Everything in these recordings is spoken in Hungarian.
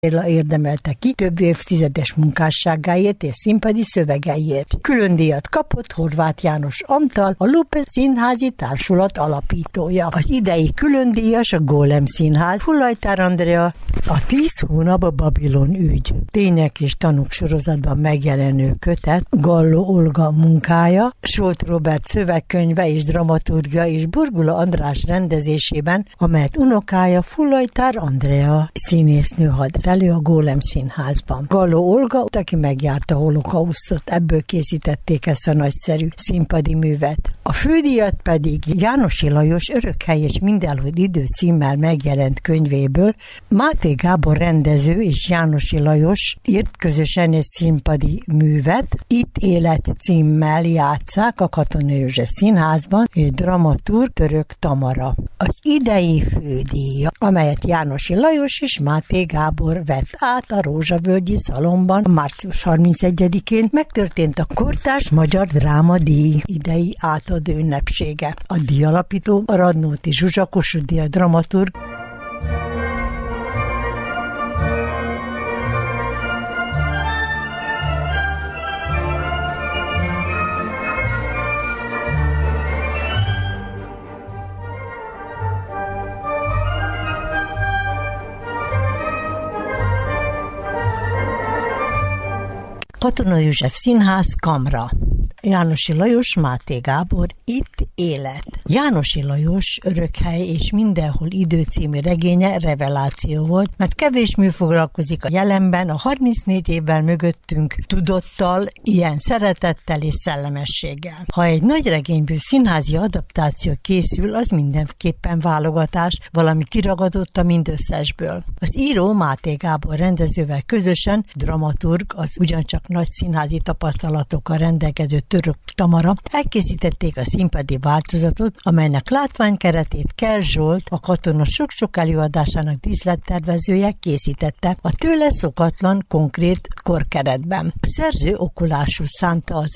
érdemelte ki több évtizedes munkásságáért és színpadi szövegeiért. Külön díjat kapott Horváth János Antal, a Lupus Színházi Társulat alapítója. Az idei külön díjas a Gólem Színház, Fullajtár Andrea, a 10 hónap a Babilon ügy. Tények és tanúk sorozatban megjelenő kötet, Galló Olga munkája, Solt Róbert szövegkönyve és dramaturgia és Burgula András rendezésében, amelyet unokája Fullajtár Andrea színésznő ad elő a Gólem Színházban. Galló Olga, aki megjárta a holokausztot, ebből készítették ezt a nagyszerű színpadi művet. A fődíjat pedig Jánosi Lajos Örökhely és mindenhol idő címmel megjelent könyvéből Máté Gábor rendező és Jánosi Lajos írt közösen egy színpadi művet, Itt élet címmel játsszák a Katona József Színházban, és dramaturg Török Tamara. Az idei fődíja, amelyet Jánosi Lajos és Máté Gábor vett át a Rózsavölgyi Szalonban március 31-én, megtörtént a Kortárs Magyar Dráma Díj idei átadó ünnepsége. A díjalapító a Radnóti Zsuzsa Kossuth Díj dramaturg. Katona József Színház, Kamra. Jánosi Lajos, Máté Gábor, Itt élet. Jánosi Lajos Örökhely és mindenhol idő című regénye reveláció volt, mert kevés mű foglalkozik a jelenben a 34 évvel mögöttünk tudottal, ilyen szeretettel és szellemességgel. Ha egy nagy regényből színházi adaptáció készül, az mindenképpen válogatás, valami kiragadott a mindösszesből. Az író Máté Gábor rendezővel közösen dramaturg, az ugyancsak nagy színházi tapasztalatokkal rendelkező Török Tamara elkészítették a színpadi változatot, amelynek látványkeretét Kell Zsolt, a Katona sok-sok előadásának díszlettervezője készítette a tőle szokatlan, konkrét korkeretben. A szerző okulásul szánta az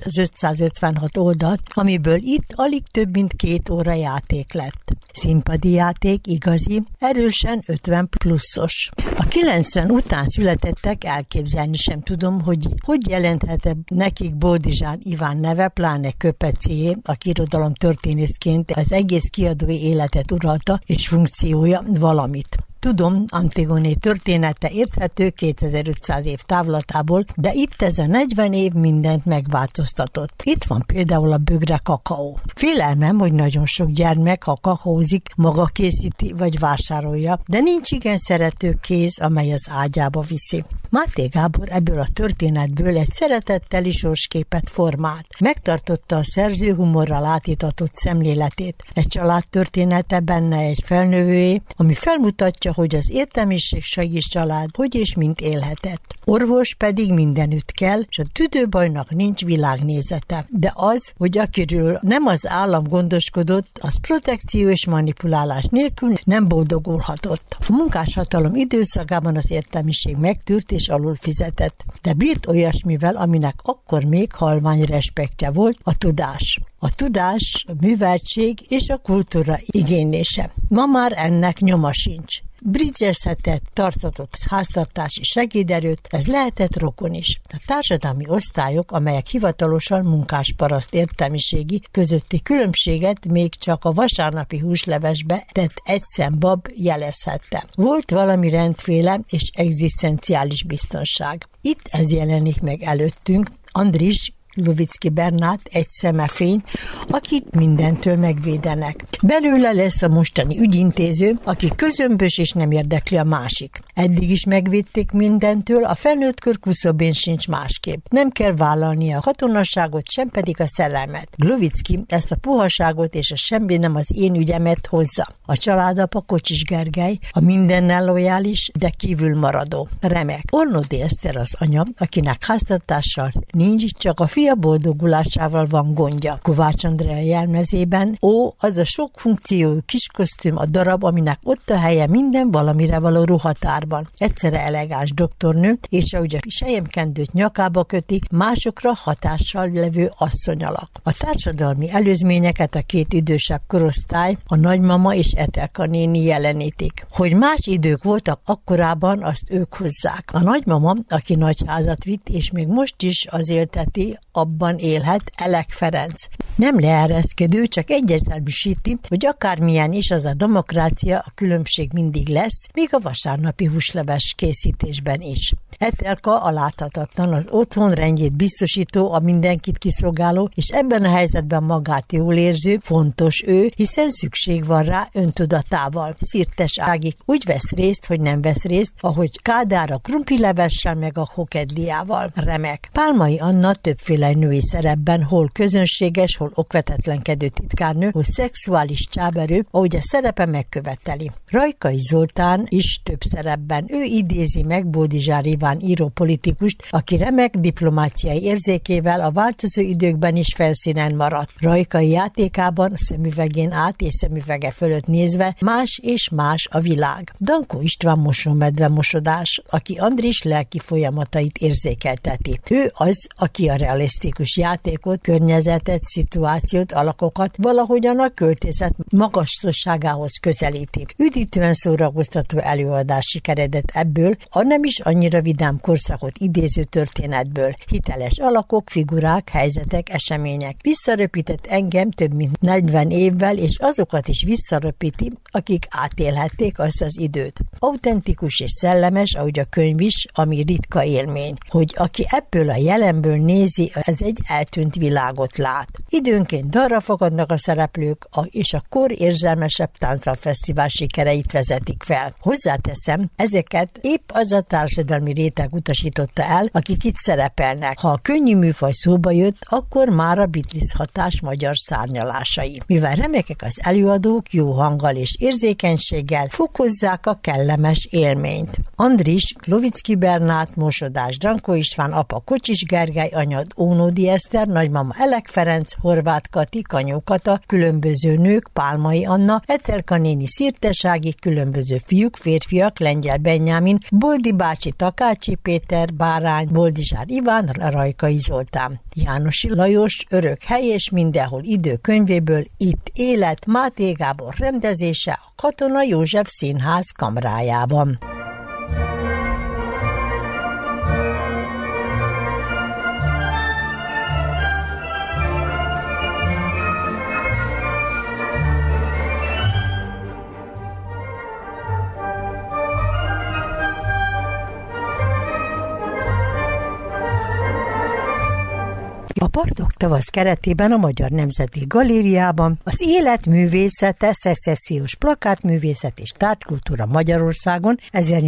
556 oldalt, amiből itt alig több mint 2 óra játék lett. Színpadi játék, igazi, erősen 50 pluszos. A 90 után születettek, elképzelni sem tudom, hogy jelenthet nekik Boldizsán Iván neve, pláne Köpecié, aki irodalomtörténészként az egész kiadói életet uralta, és funkciója valamit. Tudom, Antigoné története érthető 2500 év távlatából, de itt ez a 40 év mindent megváltoztatott. Itt van például a bögre kakaó. Félelmem, hogy nagyon sok gyermek, ha kakaózik, maga készíti vagy vásárolja, de nincs igen szerető kéz, amely az ágyába viszi. Máté Gábor ebből a történetből egy szeretetteli sorsképet formált. Megtartotta a szerző humorral átítatott szemléletét. Egy család története, benne egy felnövőé, ami felmutatja, hogy az értelmiség segíts család hogy és mint élhetett. Orvos pedig mindenütt kell, és a tüdőbajnak nincs világnézete. De az, hogy akiről nem az állam gondoskodott, az protekció és manipulálás nélkül nem boldogulhatott. A munkáshatalom időszakában az értelmiség megtűrt és alul fizetett, de bírt olyasmivel, aminek akkor még halvány respektje volt, a tudás. A tudás, a műveltség és a kultúra igénylése. Ma már ennek nyoma sincs. Bridgezhetett, tartatott háztartási segéderőt, ez lehetett rokon is. A társadalmi osztályok, amelyek hivatalosan munkásparaszt értelmiségi közötti különbséget még csak a vasárnapi húslevesbe tett egyszembab jelezhette. Volt valami rendféle és egzisztenciális biztonság. Itt ez jelenik meg előttünk, Andris Luvicki Bernát, egy szemefény, akit mindentől megvédenek. Belőle lesz a mostani ügyintéző, aki közömbös és nem érdekli a másik. Eddig is megvédték mindentől, a felnőttkor küszöbén sincs másképp. Nem kell vállalnia a katonasságot, sem pedig a szerelmet. Luvicki ezt a puhaságot és a semmi nem az én ügyemet hozza. A családapa Kocsis Gergely, a mindennel lojális, de kívül maradó. Remek. Ornódi Eszter az anya, akinek háztartással nincs, csak a fia boldogulásával van gondja. Kovács Andrea jelmezében az a sok funkciójú kiskosztüm a darab, aminek ott a helye minden valamire való ruhatárban. Egyszerre elegáns doktornő, és ahogy a selyemkendőt nyakába köti, másokra hatással levő asszonyalak. A társadalmi előzményeket a két idősebb korosztály, a nagymama és Etelka néni jelenítik. Hogy más idők voltak akkorában, azt ők hozzák. A nagymama, aki nagy házat vitt, és még most is az élteti, abban élhet, Elek Ferenc. Nem leereszkedő, csak egyértelműsíti, hogy akármilyen is az a demokrácia, a különbség mindig lesz, még a vasárnapi húsleves készítésben is. Etelka a láthatatlan, az otthon rendjét biztosító, a mindenkit kiszolgáló, és ebben a helyzetben magát jól érző, fontos ő, hiszen szükség van rá öntudatával. Szirtes Ági úgy vesz részt, hogy nem vesz részt, ahogy Kádár a krumplilevessel meg a hokedliával. Remek. Pálmai Anna többféle női szerepben, hol közönséges, hol okvetetlenkedő titkárnő, hol szexuális csáberő, ahogy a szerepe megköveteli. Rajkai Zoltán is több szerepben. Ő idézi meg Boldizsár Iván írópolitikust, aki remek diplomáciai érzékével a változó időkben is felszínen maradt. Rajkai játékában szemüvegén át és szemüvege fölött nézve más és más a világ. Dankó István mosómedve mosodás, aki Andris lelki folyamatait érzékelteti. Ő az, aki a realisztikus játékot, környezetet, szituációt, alakokat valahogyan a költészet magasságához közelíti. Üdítően szórakoztató előadás sikeredett ebből, a nem is annyira vidám korszakot idéző történetből. Hiteles alakok, figurák, helyzetek, események. Visszaröpített engem több mint 40 évvel, és azokat is visszaröpíti, akik átélhették azt az időt. Autentikus és szellemes, ahogy a könyv is, ami ritka élmény. Hogy aki ebből a jelenből nézi, ez egy eltűnt világot lát. Időnként dalra fogadnak a szereplők, és a kor érzelmesebb táncfesztivál sikereit vezetik fel. Hozzáteszem, ezeket épp az a társadalmi réteg utasította el, akik itt szerepelnek. Ha a könnyű műfaj szóba jött, akkor már a Beatles hatás magyar szárnyalásai. Mivel remekek az előadók, jó hanggal és érzékenységgel fokozzák a kellemes élményt. Andris, Klovicki Bernát, mosodás Dankó István, apa Kocsis Gergely, anyad Ónodi Eszter, nagymama Elek Ferenc, Horváth Kati, Kanyó Kata, különböző nők, Pálmai Anna, Etelka néni Szirtes Ági, különböző fiúk, férfiak, Lengyel Benyámin, Boldi bácsi Takácsi Péter, Bárány, Boldizsár Iván, Rajkai Zoltán. Jánosi Lajos, Örök hely és mindenhol idő könyvéből, Itt élet, Máté Gábor rendezése a Katona József Színház kamrájában. A Bartók tavasz keretében a Magyar Nemzeti Galériában az élet művészete, szecessziós plakátművészet és tárgykultúra Magyarországon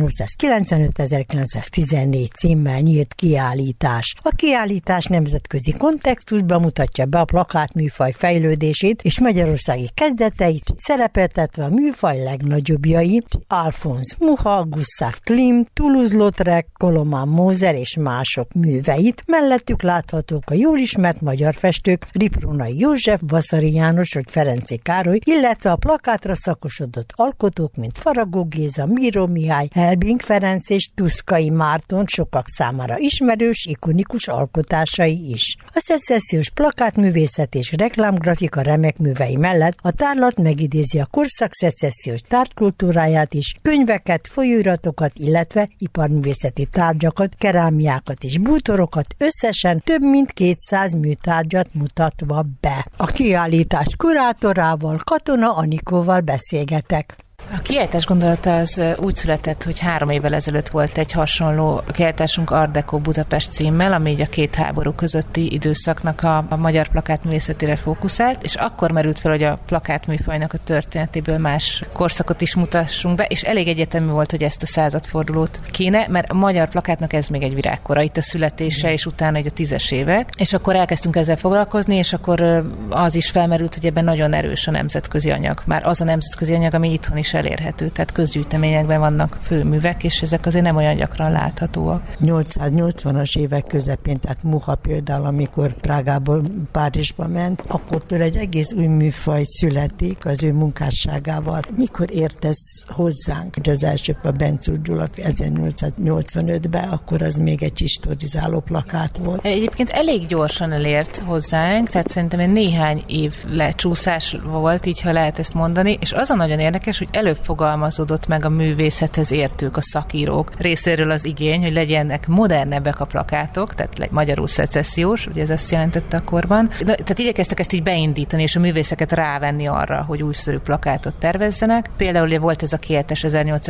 1895-1914 címmel nyílt kiállítás. A kiállítás nemzetközi kontextusban mutatja be a plakátműfaj fejlődését és magyarországi kezdeteit, szerepeltetve a műfaj legnagyobbjait, Alphonse Mucha, Gustav Klimt, Toulouse-Lautrec, Koloman Mózer és mások műveit, mellettük láthatók a jól ismert magyar festők Riprónai József, Vaszary János vagy Ferenczy Károly, illetve a plakátra szakosodott alkotók, mint Faragó Géza, Miró Mihály, Helbing Ferenc és Tuszkai Márton sokak számára ismerős, ikonikus alkotásai is. A szecessziós plakátművészet és reklámgrafika remek művei mellett a tárlat megidézi a korszak szecessziós tárgykultúráját is, könyveket, folyóiratokat, illetve iparművészeti tárgyakat, kerámiákat és bútorokat, összesen több mint 200 műtárgyat mutatva be. A kiállítás kurátorával, Katona Anikóval beszélgetek. A kiállítás gondolata az úgy született, hogy 3 évvel ezelőtt volt egy hasonló kiállításunk Art Deco Budapest címmel, ami így a két háború közötti időszaknak a magyar plakátművészetére fókuszált, és akkor merült fel, hogy a plakátműfajnak a történetéből más korszakot is mutassunk be, és elég egyetemű volt, hogy ezt a századfordulót kéne, mert a magyar plakátnak ez még egy virágkora, itt a születése, és utána egy a 10-es évek, és akkor elkezdtünk ezzel foglalkozni, és akkor az is felmerült, hogy ebben nagyon erős a nemzetközi anyag. Már az a nemzetközi anyag, ami itthon is elérhető, tehát közgyűjteményekben vannak főművek, és ezek azért nem olyan gyakran láthatóak. 880-as évek közepén, tehát Mucha például, amikor Prágából Párizsba ment, akkor tőle egy egész új műfaj születik az ő munkásságával. Mikor ért ez hozzánk? Az első a Bencúr Gyula 1885-ben, akkor az még egy historizáló plakát volt. Egyébként elég gyorsan elért hozzánk, tehát szerintem néhány év lecsúszás volt, így ha lehet ezt mondani, és az a nagyon érdekes, hogy előbb fogalmazódott meg a művészethez értők, a szakírók részéről az igény, hogy legyenek modernebbek a plakátok, tehát magyarul szecessziós, ugye ez azt jelentette akkorban. Tehát igyekeztek ezt így beindítani, és a művészeket rávenni arra, hogy újszerű plakátot tervezzenek. Például volt ez a kiáltás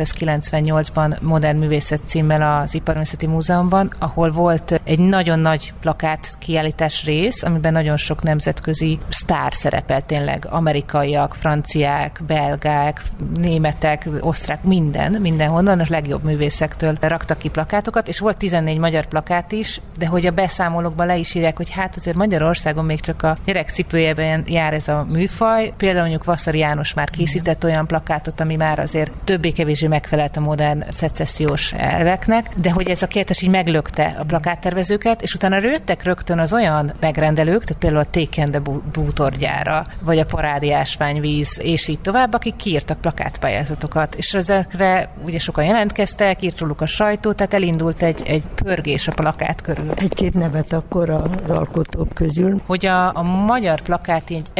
1898-ban Modern Művészet címmel az Iparművészeti Múzeumban, ahol volt egy nagyon nagy plakát kiállítás rész, amiben nagyon sok nemzetközi sztár szerepelt tényleg, amerikaiak, franciák, belgák, németek, osztrák, mindenhonnan, a legjobb művészektől raktak ki plakátokat, és volt 14 magyar plakát is, de hogy a beszámolókban le is írják, hogy hát azért Magyarországon még csak a gyerekcipőjében jár ez a műfaj. Például mondjuk Vaszary János már készített olyan plakátot, ami már azért többé-kevésbé megfelelt a modern szecessziós elveknek, de hogy ez a kiáltás így meglökte a plakáttervezőket, és utána jöttek rögtön az olyan megrendelők, tehát például a Tékende bútorgyára, vagy a Parádi Ásványvíz, és így tovább, akik kiírtak plakátpályázatokat, és ezekre ugye sokan jelentkeztek, írt róluk a sajtó, tehát elindult egy pörgés a plakát körül. Egy-két nevet akkor az alkotók közül. Hogy a magyar plakát így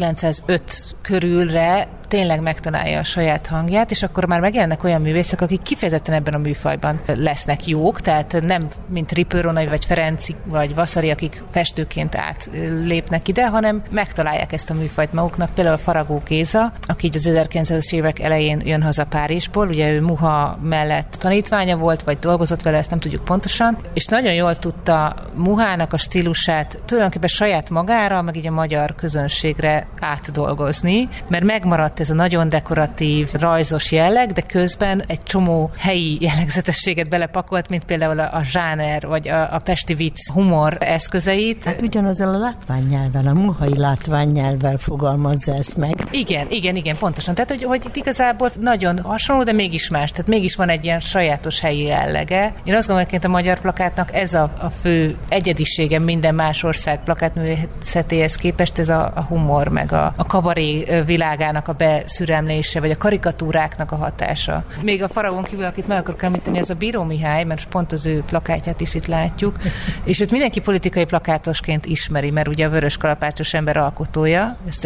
1905 körülre tényleg megtalálja a saját hangját, és akkor már megjelennek olyan művészek, akik kifejezetten ebben a műfajban lesznek jók, tehát nem mint Ripőronai, vagy Ferenci, vagy Vaszary, akik festőként átlépnek ide, hanem megtalálják ezt a műfajt maguknak. Például Faragó Géza, aki az 1900-as évek elején jön haza Párizsból, ugye ő Mucha mellett tanítványa volt, vagy dolgozott vele, ezt nem tudjuk pontosan, és nagyon jól tudta Muchának a stílusát tulajdonképpen saját magára, meg így a magyar közönségre átdolgozni, mert megmaradt ez a nagyon dekoratív, rajzos jelleg, de közben egy csomó helyi jellegzetességet belepakolt, mint például a zsáner, vagy a pesti vicc humor eszközeit. Hát ugyanazzal a látványnyelvvel, a muhai látványnyelvvel fogalmazza ezt meg. Igen, pontosan. Tehát, hogy igazából nagyon hasonló, de mégis más. Tehát mégis van egy ilyen sajátos helyi jellege. Én azt gondolom, hogy a magyar plakátnak ez a fő egyedisége minden más ország plakátművészetéhez képest, ez a humor, meg a kabaré világának a beszüremlése, vagy a karikatúráknak a hatása. Még a Faragón kívül, akit meg akarok említeni, az a Bíró Mihály, mert pont az ő plakátját is itt látjuk, és őt mindenki politikai plakátosként ismeri, mert ugye a vörös kalapácsos ember alkotója, ezt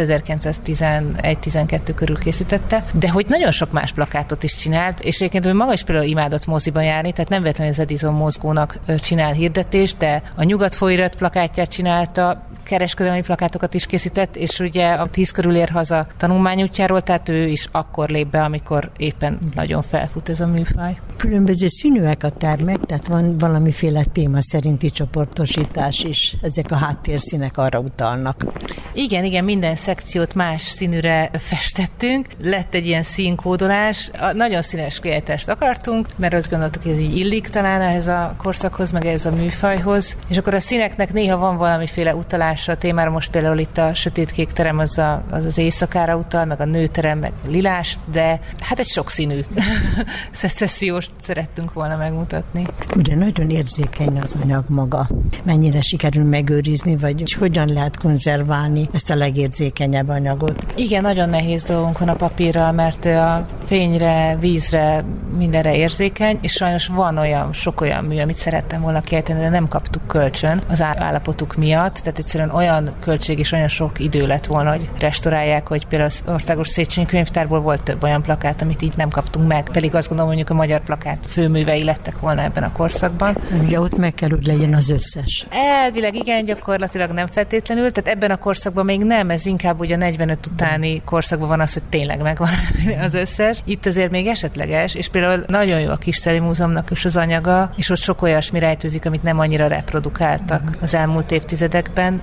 1911-12 körül készítette, de hogy nagyon sok más plakátot is csinált, és egyébként ő maga is például imádott moziba járni, tehát nem véletlenül az Edison mozgónak csinál hirdetést, de a Nyugat folyóirat plakátját csinálta, kereskedelmi plakátokat is készített, és ugye a 10 körül ér haza tanulmányútjáról, tehát ő is akkor lép be, amikor éppen nagyon felfut ez a műfaj. Különböző színűek a termek, tehát van valamiféle téma szerinti csoportosítás is. Ezek a háttérszínek arra utalnak. Igen, minden szekciót más színűre festettünk. Lett egy ilyen színkódolás. Nagyon színes kiállítást akartunk, mert azt gondoltuk, hogy ez így illik talán ehhez a korszakhoz, meg ehhez a műfajhoz. És akkor a színeknek néha van valamiféle utalása a témára. Most például itt a sötétkék terem az éjszakára utal, meg a nőterem, meg lilás, de hát egy sokszínű szecessziós szerettünk volna megmutatni. Ugye nagyon érzékeny az anyag maga. Mennyire sikerül megőrizni, vagy hogyan lehet konzerválni ezt a legérzékenyebb anyagot? Igen, nagyon nehéz dolgunk van a papírral, mert a fényre, vízre, mindenre érzékeny, és sajnos van sok olyan mű, amit szerettem volna kiejteni, de nem kaptuk kölcsön az állapotuk miatt, tehát egyszerűen olyan költség és olyan sok idő lett volna, hogy restaurálják, hogy például az Országos Széchenyi Könyvtárból volt több olyan plakát, amit így nem kaptunk meg, pedig azt gondolom, mondjuk a magyar plakát főművei lettek volna ebben a korszakban. Ugye ott meg kell, hogy legyen az összes. Elvileg igen, gyakorlatilag nem feltétlenül, tehát ebben a korszakban még nem, ez inkább ugye a 45 utáni korszakban van az, hogy tényleg megvan az összes. Itt azért még esetleges, és például nagyon jó a Kiscelli Múzeumnak is az anyaga, és ott sok olyasmi rejtőzik, amit nem annyira reprodukáltak az elmúlt évtizedekben.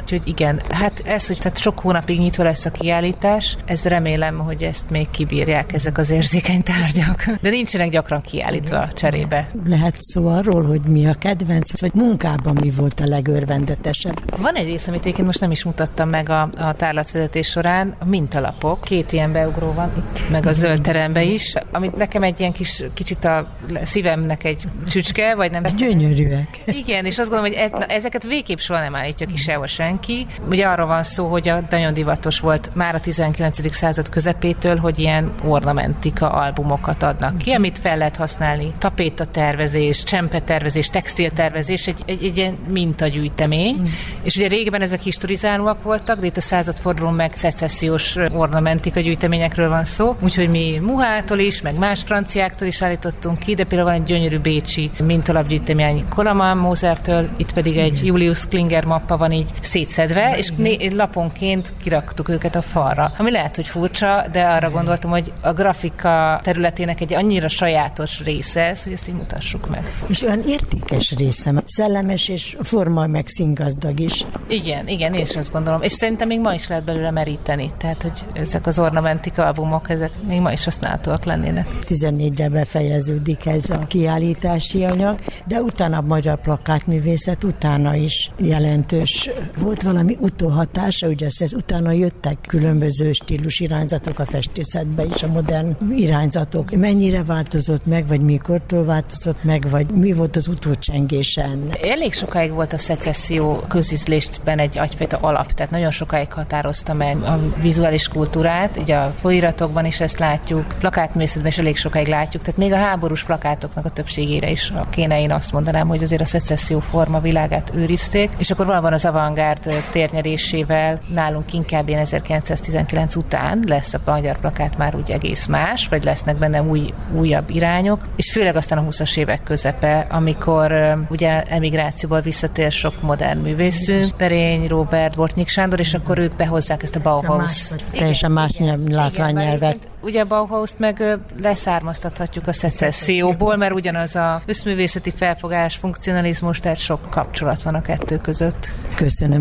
Úgyhogy igen, hát ez, hogy tehát sok hónapig nyitva lesz a kiállítás, ez remélem, hogy ezt még kibírják ezek az érzékeny tárgyak. De nincsenek gyakran kiállítva cserébe. Lehet szó arról, hogy mi a kedvenc, vagy munkában mi volt a legörvendetesebb? Van egy rész, amit én most nem is mutattam meg a tárlatvezetés során, a mintalapok. 2 ilyen beugró van itt, meg a zöld teremben is, amit nekem egy ilyen kicsit a szívemnek egy csücske, vagy nem. Gyönyörűek. Igen, és azt gondolom, hogy ezeket végképp soha nem állítja ki sehol senki. Ugye arról van szó, hogy nagyon divatos volt már a 19. század közepétől, hogy ilyen ornamentika albumokat adnak ki, amit fel lehet használni. Tapétatervezés, csempetervezés, textiltervezés, egy ilyen mintagyűjtemény. És ugye régebben ezek historizálóak voltak, de itt a századfordulón meg szecessziós ornamentika gyűjteményekről van szó. Úgyhogy mi Muhától is, meg más franciáktól is állítottunk ki, de például van egy gyönyörű bécsi mintalapgyűjtemény Koloman Mosertől, itt pedig egy Julius Klinger mappa van így szétszedve, és laponként kiraktuk őket a falra. Ami lehet, hogy furcsa, de arra gondoltam, hogy a grafika területének egy annyira sajátos része ez, hogy ezt így mutassuk meg. És olyan értékes része, szellemes és forma meg színgazdag is. Igen, én is azt gondolom. És szerintem még ma is lehet belőle meríteni. Tehát, hogy ezek az ornamentika albumok, ezek még ma is használhatóak lennének. 14-re befejeződik ez a kiállítási anyag, de utána a magyar plakátművészet utána is jelentős. Volt valami utóhatása, ugye ez utána jöttek különböző stílus irányzatok a festészetbe is, a modern irányzatok. Mennyire változott meg, vagy mikortól változott meg, vagy mi volt az utócsengésen? Elég sokáig volt a szecesszió közízlésben egy egyfajta alap, tehát nagyon sokáig határozta meg a vizuális kultúrát, ugye a folyóiratokban is ezt látjuk, plakátművészetben is elég sokáig látjuk, tehát még a háborús plakátoknak a többségére is kéne én azt mondanám, hogy azért a szecesszió forma világát őrizték, és akkor valóban az avantgárd térnyerésével nálunk inkább ilyen 1919 után lesz a magyar plakát már úgy egész más, vagy lesznek benne újabb irányok, és főleg aztán a 20-as évek közepe, amikor ugye emigrációból visszatér sok modern művészünk, Perény, Róbert, Bortnyik Sándor, és akkor ők behozzák ezt a Bauhaus. Teljesen más látványnyelvet. Ugye a Bauhaust meg leszármaztathatjuk a szecesszióból, mert ugyanaz a összművészeti felfogás, funkcionalizmus, tehát sok kapcsolat van a kettő között. Köszönöm.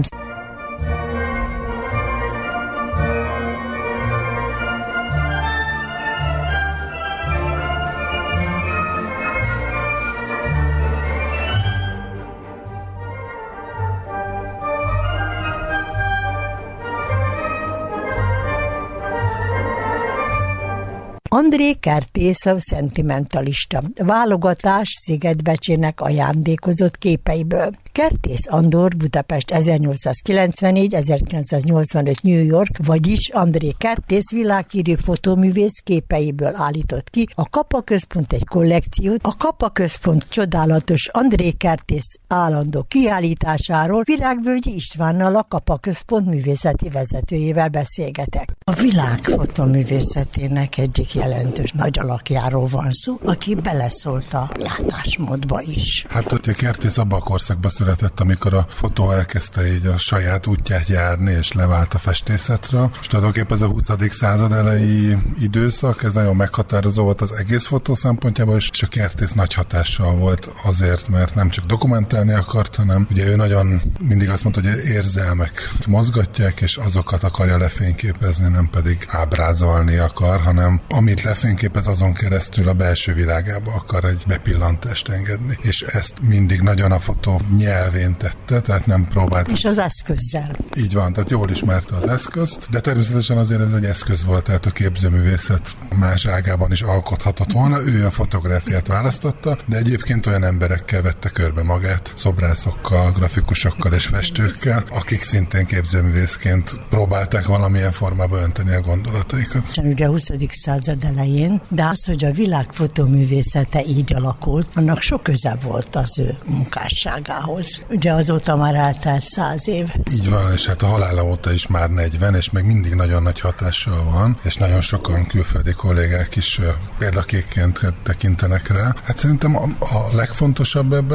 André Kertész a szentimentalista. Válogatás Szigetbecsének ajándékozott képeiből. Kertész Andor Budapest 1894-1985 New York, vagyis André Kertész világhírű fotóművész képeiből állított ki a Kapa Központ egy kollekciót. A Kapa Központ csodálatos André Kertész állandó kiállításáról Virágvölgyi Istvánnal, a Kapa Központ művészeti vezetőjével beszélgetek. A világ fotóművészetének egyik jelentős nagy alakjáról van szó, aki beleszólt a látásmódba is. Hát ugye Kertész abban a korszakban született, amikor a fotó elkezdte így a saját útját járni, és levált a festészetről. És tulajdonképpen ez a 20. század elejé időszak, ez nagyon meghatározó volt az egész fotó szempontjából, és a Kertész nagy hatással volt azért, mert nem csak dokumentálni akart, hanem ugye ő nagyon mindig azt mondta, hogy érzelmek mozgatják, és azokat akarja lefényképezni, nem pedig ábrázolni akar, hanem amit lefényképez, azon keresztül a belső világába akar egy bepillantást engedni. És ezt mindig nagyon a fotó nyelvén tette, tehát nem próbált. És az eszközzel. Így van, tehát jól ismerte az eszközt, de természetesen azért ez egy eszköz volt, tehát a képzőművészet más ágában is alkothatott volna. Ő a fotográfiát választotta, de egyébként olyan emberekkel vette körbe magát, szobrászokkal, grafikusokkal és festőkkel, akik szintén képzőművészként próbálták valamilyen formába önteni a gondolataikat. Ugye a 20. század elején, de az, hogy a világ fotóművészete így alakult, annak sok köze volt az ő munkásságához. Ugye azóta már eltelt 100 év. Így van, és hát a halála óta is már 40, és még mindig nagyon nagy hatással van, és nagyon sokan külföldi kollégák is példakékként tekintenek rá. Hát szerintem a legfontosabb ebben,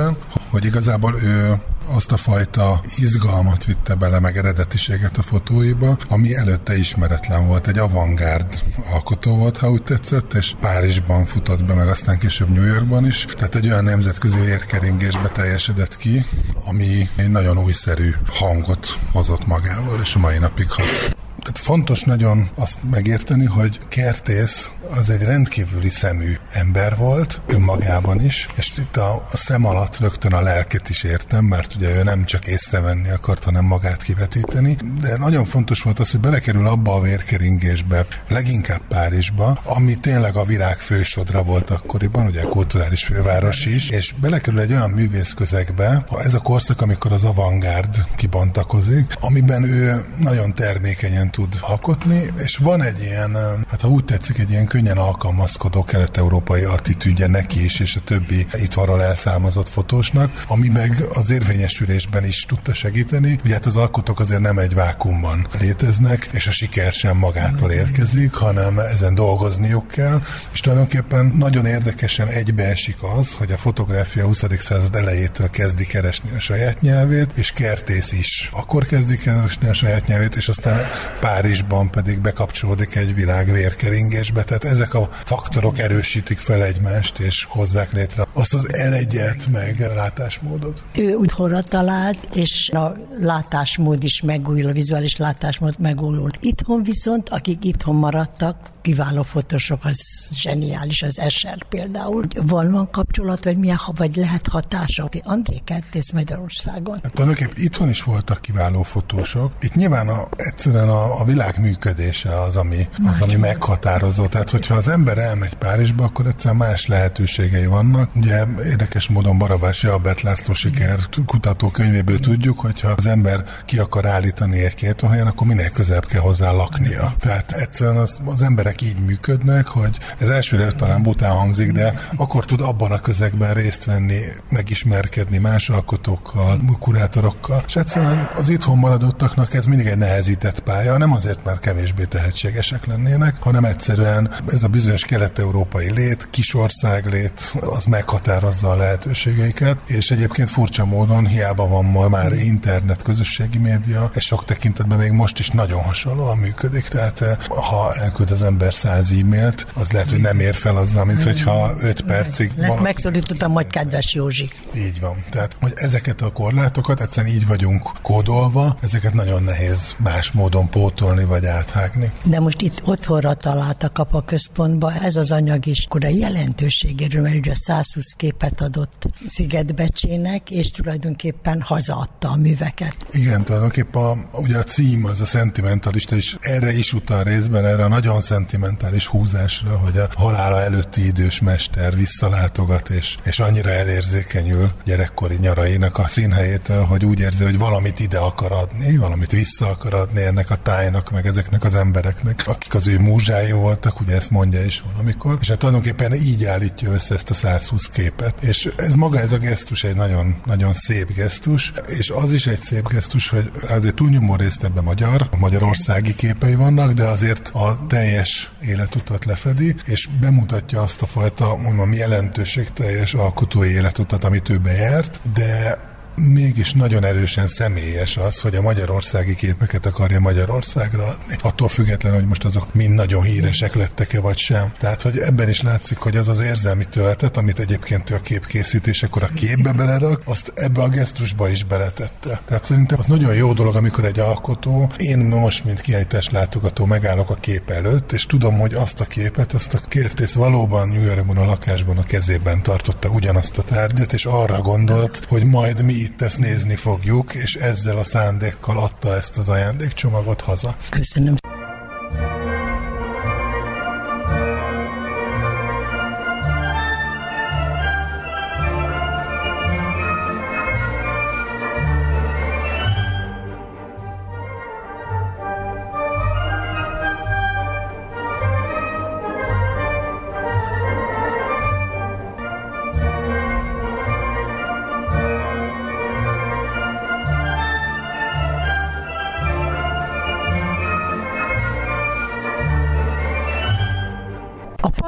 hogy igazából ő azt a fajta izgalmat vitte bele, meg eredetiséget a fotóiba, ami előtte ismeretlen volt. Egy avantgárd alkotó volt, ha úgy tetszett, és Párizsban futott be, meg aztán később New Yorkban is. Tehát egy olyan nemzetközi vérkeringésbe teljesedett ki, ami egy nagyon újszerű hangot hozott magával, és a mai napig hat. Tehát fontos nagyon azt megérteni, hogy Kertész az egy rendkívüli szemű ember volt, önmagában is, és itt a szem alatt rögtön a lelket is értem, mert ugye ő nem csak észrevenni akart, hanem magát kivetíteni, de nagyon fontos volt az, hogy belekerül abba a vérkeringésbe, leginkább Párizsba, ami tényleg a világ fősodra volt akkoriban, ugye a kulturális főváros is, és belekerül egy olyan művészközegbe, ez a korszak, amikor az avantgárd kibontakozik, amiben ő nagyon termékenyen tud alkotni, és van egy ilyen, hát ha úgy tetszik, egy ilyen könnyen alkalmazkodó kelet-európai attitűdje neki is, és a többi itthonról elszármazott fotósnak, ami meg az érvényesülésben is tudta segíteni. Ugye hát az alkotók azért nem egy vákuumban léteznek, és a siker sem magától érkezik, hanem ezen dolgozniuk kell, és tulajdonképpen nagyon érdekesen egybeesik az, hogy a fotográfia 20. század elejétől kezdi keresni a saját nyelvét, és Kertész is akkor kezdi keresni a saját nyelvét, és aztán Párizsban pedig bekapcsolódik egy világ vérkeringésbe. Tehát ezek a faktorok erősítik fel egymást, és hozzák létre azt az elegyet, meg látásmódot. Ő úthonra talált, és a látásmód is megújul, a vizuális látásmód megújul. Itthon viszont, akik itthon maradtak, kiváló fotósok, az zseniális, az Escher például. Van kapcsolat, vagy milyen, vagy lehet hatása? André Kertész Magyarországon. Hát tulajdonképpen itthon is voltak kiváló fotósok. Itt nyilván egyszerűen a világ működése az, ami meghatározó. Tehát, hogyha az ember elmegy Párizsba, akkor egyszerűen más lehetőségei vannak. Ugye érdekes módon Barabási Albert László siker kutató könyvéből tudjuk, hogyha az ember ki akar állítani egy kértőhelyen, akkor minél közelebb kell hozzá laknia. Tehát egyszerűen az emberek így működnek, hogy ez elsőre talán bután hangzik, de akkor tud abban a közegben részt venni, megismerkedni más alkotókkal, kurátorokkal. És egyszerűen az itthon maradottaknak ez mindig egy nehezített pálya, nem azért, mert kevésbé tehetségesek lennének, hanem egyszerűen ez a bizonyos kelet-európai lét, kisország lét, az meghatározza a lehetőségeiket, és egyébként furcsa módon hiába van ma már internet, közösségi média, és sok tekintetben még most is nagyon hasonlóan működik, tehát ha elküld az ember 100 e-mailt, az lehet, hogy nem ér fel azzal, mint hogyha 5 percig... Megszólítottam, hogy kedves Józsi. Így van. Tehát, hogy ezeket a korlátokat egyszerűen így vagyunk kódolva, ezeket nagyon nehéz más módon pótolni vagy áthágni. De most itt otthonra talált a Kapa központba, ez az anyag is akkor a jelentőségéről, mert ugye 120 képet adott Szigetbecsének, és tulajdonképpen hazaadta a műveket. Igen, tulajdonképpen ugye a cím, az a szentimentalista is erre is utal részben, erre a nagyon szentimentális húzásra, hogy a halála előtti idős mester visszalátogat, és annyira elérzékenyül gyerekkori nyarainak a színhelyétől, hogy úgy érzi, hogy valamit ide akar adni, valamit vissza akar adni ennek a tájnak, meg ezeknek az embereknek, akik az ő múzsái voltak, ugye ezt mondja is valamikor, és hát tulajdonképpen így állítja össze ezt a 120 képet. És ez maga, ez a gesztus egy nagyon, nagyon szép gesztus, és az is egy szép gesztus, hogy azért túlnyomó részt ebben magyarországi képei vannak, de azért a teljes életutat lefedi, és bemutatja azt a fajta, mondom, jelentőségteljes alkotói életutat, amit ő bejárt, de mégis nagyon erősen személyes az, hogy a magyarországi képeket akarja Magyarországra adni. Attól függetlenül, hogy most azok mind nagyon híresek lettek-e vagy sem. Tehát, hogy ebben is látszik, hogy az az érzelmi töltet, amit egyébként ő a képkészítésekor a képbe belerak, azt ebbe a gesztusba is beletette. Tehát szerintem az nagyon jó dolog, amikor egy alkotó, én most, mint kiállítás látogató megállok a kép előtt, és tudom, hogy azt a képet, azt a Kertész valóban New Yorkban a lakásban a kezében tartotta ugyanazt a tárgyat, és arra gondolt, hogy majd mi itt ezt nézni fogjuk, és ezzel a szándékkal adta ezt az ajándékcsomagot haza. Köszönöm.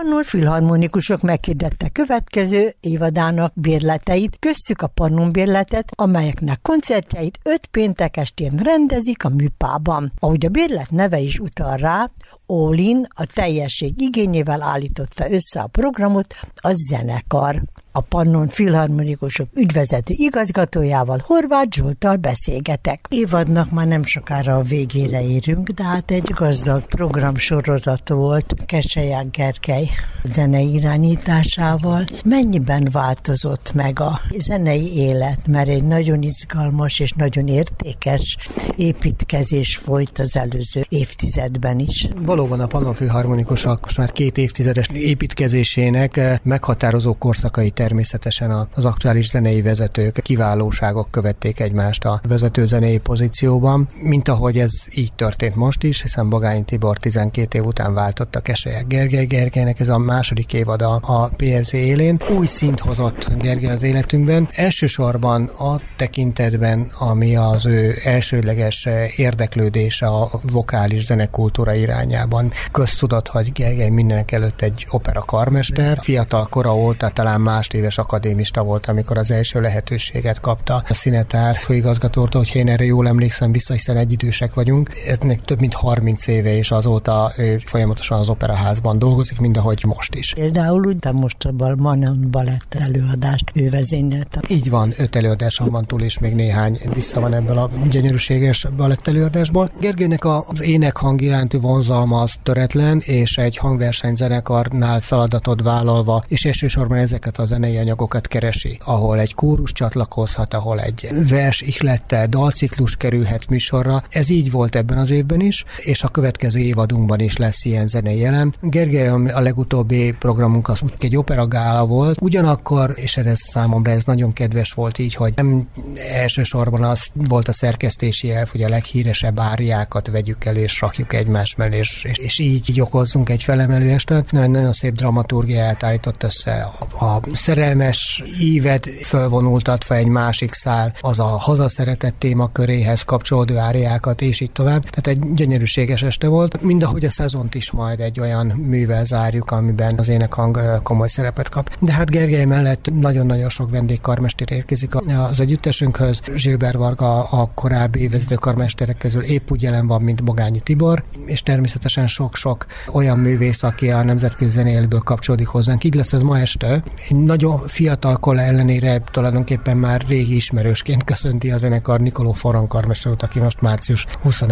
Pannon filharmonikusok meghirdette következő évadának bérleteit, köztük a Pannon bérletet, amelyeknek koncertjeit 5 péntek estén rendezik a Műpában. Ahogy a bérlet neve is utal rá, All In a teljesség igényével állította össze a programot a zenekar. A Pannon filharmonikusok ügyvezető igazgatójával, Horváth Zsolttal beszélgetek. Évadnak már nem sokára a végére érünk, de hát egy gazdag programsorozat volt Keselyák Gergely zenei irányításával. Mennyiben változott meg a zenei élet, mert egy nagyon izgalmas és nagyon értékes építkezés folyt az előző évtizedben is. Valóban a Pannon filharmonikusok most már 2 évtizedes építkezésének meghatározó korszakai természetesen az aktuális zenei vezetők, kiválóságok követték egymást a vezető zenei pozícióban, mint ahogy ez így történt most is, hiszen Bagányi Tibor 12 év után váltott a Keselyák Gergelynek, ez a második évad a PFZ élén. Új szint hozott Gergely az életünkben, elsősorban a tekintetben, ami az ő elsődleges érdeklődése a vokális zenekultúra irányában. Köztudott, hogy Gergely mindenek előtt egy opera karmester, fiatal kora óta talán éves akadémista volt, amikor az első lehetőséget kapta a Szinetár főigazgatótól, hogy én erre jól emlékszem vissza, hiszen egyidősek vagyunk. Ennek több mint 30 éve, és azóta ő folyamatosan az operaházban dolgozik, mindahogy most is. Például de most a Manon balett előadást ő vezényelte. Így van, 5 előadáson van túl, és még néhány vissza van ebből a gyönyörűséges balett előadásból. Gergelynek az énekhang iránti vonzalma az töretlen, és egy hangversenyzenekarnál feladatot vállalva, és elsősorban ezeket a zenei anyagokat keresi, ahol egy kórus csatlakozhat, ahol egy vers ihlettel dalciklus kerülhet műsorra. Ez így volt ebben az évben is, és a következő évadunkban is lesz ilyen zenei elem. Gergely a legutóbbi programunk az úgy egy operagála volt, ugyanakkor, és ez számomra ez nagyon kedves volt így, hogy nem elsősorban az volt a szerkesztési elv, hogy a leghíresebb áriákat vegyük elő, és rakjuk egymás mellé, és így okozzunk egy felemelő estet. Nagyon szép dramaturgiát állított össze, a szerelmes ívet fölvonultatva egy másik szál, az a hazaszeretett témaköréhez kapcsolódó áriákat, és így tovább. Tehát egy gyönyörűséges este volt. Mindahogy a szezont is majd egy olyan művel zárjuk, amiben az énekhang komoly szerepet kap. De hát Gergely mellett nagyon-nagyon sok vendégkarmester érkezik az együttesünkhöz. Zsilber Varga a korábbi vezetőkarmesterek közül épp úgy jelen van, mint Bagányi Tibor, és természetesen sok-sok olyan művész, aki a nemzetközi zenéjéből kapcsolódik hozzánk. Így lesz ez ma este. Egy nagyon fiatal kolla ellenére tulajdonképpen már régi ismerősként köszönti a zenekar Nikoló Forran karmester urat, aki most március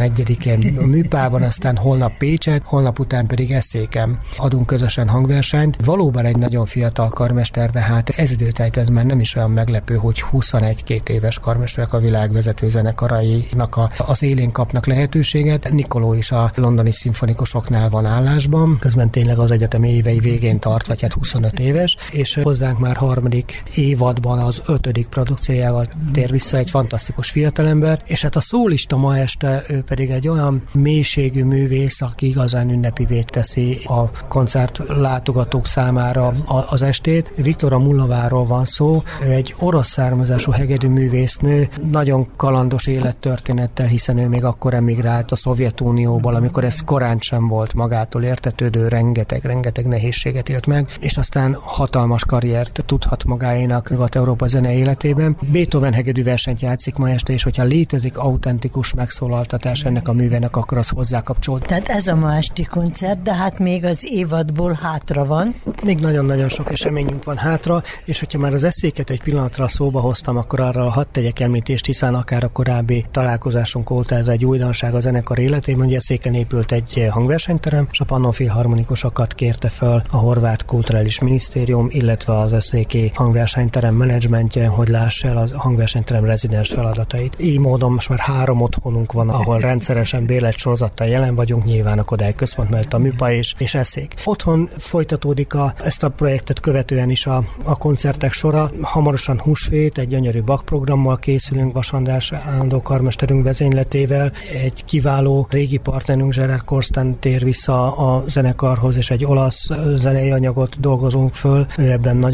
21-én a Műpában, aztán holnap Pécset, holnap után pedig Eszéken adunk közösen hangversenyt. Valóban egy nagyon fiatal karmester, de hát ez időtájt ez már nem is olyan meglepő, hogy 21-2 éves karmesterek a világ vezető zenekarainak az élén kapnak lehetőséget. Nikoló is a londoni szimfonikusoknál van állásban, közben tényleg az egyetem évei végén tart, vagy hát 25 éves, és hozzánk már harmadik évadban az 5. produkciójával tér vissza egy fantasztikus fiatalember, és hát a szólista ma este ő pedig egy olyan mélységű művész, aki igazán ünnepivé teszi a koncert látogatók számára az estét. Viktora Mullaváról van szó, ő egy orosz származású hegedű művésznő, nagyon kalandos élettörténettel, hiszen ő még akkor emigrált a Szovjetunióból, amikor ez korán sem volt magától értetődő, rengeteg nehézséget élt meg, és aztán hatalmas karriert tudhat magáénak Nyugat-Európa zene életében. Beethoven hegedű versenyt játszik ma este, és hogyha létezik autentikus megszólaltatás ennek a művének, akkor az hozzákapcsolt. Tehát ez a ma esti koncert, de hát még az évadból hátra van. Még nagyon-nagyon sok eseményünk van hátra, és hogyha már az Eszéket egy pillanatra szóba hoztam, akkor arra hadd tegyek említést, hiszen akár a korábbi találkozásunk óta ez egy újdonság a zenekar életében, hogy Eszéken épült egy hangversenyterem, és a Pannon filharmonikusokat kérte föl a Horvát Kulturális Minisztérium, illetve az eszéki hangversenyterem menedzsmentje, hogy lássa el a hangversenyterem rezidens feladatait. Így módon most már 3 otthonunk van, ahol rendszeresen bérletsorozattal jelen vagyunk, nyilván a Kodály Központ mellett a Műpa és Eszék. Otthon folytatódik ezt a projektet követően is a koncertek sora. Hamarosan húsvét, egy gyönyörű Bach programmal készülünk Vas András állandó karmesterünk vezényletével. Egy kiváló régi partnerünk Gerard Korsten tér vissza a zenekarhoz, és egy olasz zenei anyagot dolgozunk föl. Ő ebben nagyon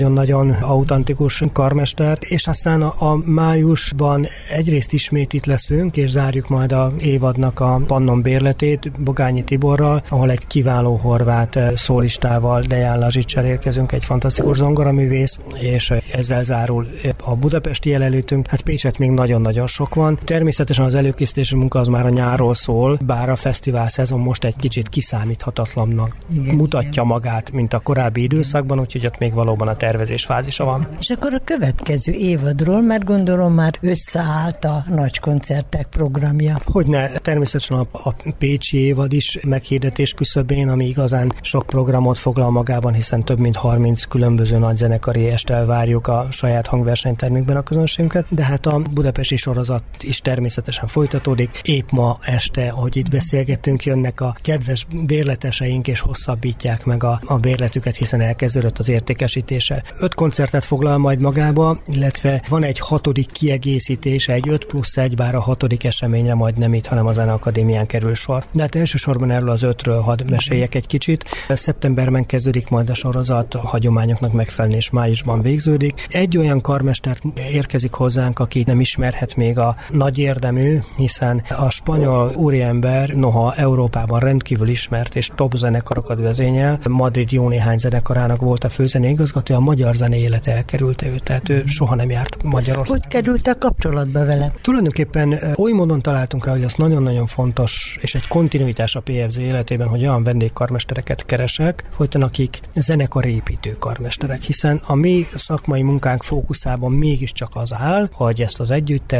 nagyon-nagyon autentikus karmester, és aztán a májusban egyrészt ismét itt leszünk, és zárjuk majd a évadnak a Pannon bérletét Bogányi Tiborral, ahol egy kiváló horvát szólistával, Dejan Lazsicsal érkezünk, egy fantasztikus zongoraművész, és ezzel zárul a budapesti jelenlétünk. Hát Pécset még nagyon-nagyon sok van. Természetesen az előkészítési munka az már a nyárról szól, bár a fesztivál szezon most egy kicsit kiszámíthatatlannak mutatja magát, mint a korábbi időszakban, úgyhogy ott még valóban a tervezés fázisa van. És akkor a következő évadról, mert gondolom már összeállt a nagy koncertek programja. Hogyne, természetesen a pécsi évad is meghirdetés küszöbén, ami igazán sok programot foglal magában, hiszen több mint 30 különböző nagyzenekari estel várjuk a saját hangversenytermükben a közönségünket, de hát a budapesti sorozat is természetesen folytatódik. Épp ma este, ahogy itt beszélgettünk, jönnek a kedves bérleteseink és hosszabbítják meg a bérletüket, hiszen elkezdődött az értékesítése. 5 koncertet foglal majd magába, illetve van egy 6. kiegészítése, egy 5+1, bár a 6. eseményre majd nem itt, hanem a Zeneakadémián kerül sor. De hát elsősorban erről az 5-ről hadd meséljek egy kicsit. Szeptemberben kezdődik majd a sorozat, a hagyományoknak megfelelően, és májusban végződik. Egy olyan karmester érkezik hozzánk, aki nem ismerhet még a nagy érdemű, hiszen a spanyol úriember, noha Európában rendkívül ismert és top zenekarokat vezényel, Madrid jó néhány zenekarának volt a főzeneigazgatója, a magyar zene élete elkerülte őt, tehát ő soha nem járt Magyarországon. Hogy került a kapcsolatba vele? Tulajdonképpen oly módon találtunk rá, hogy az nagyon-nagyon fontos, és egy kontinuitás a PFZ életében, hogy olyan vendégkarmestereket keresek, folyton akik zenekarépítő karmesterek, hiszen a mi szakmai munkánk fókuszában mégiscsak az áll, hogy ezt az együttes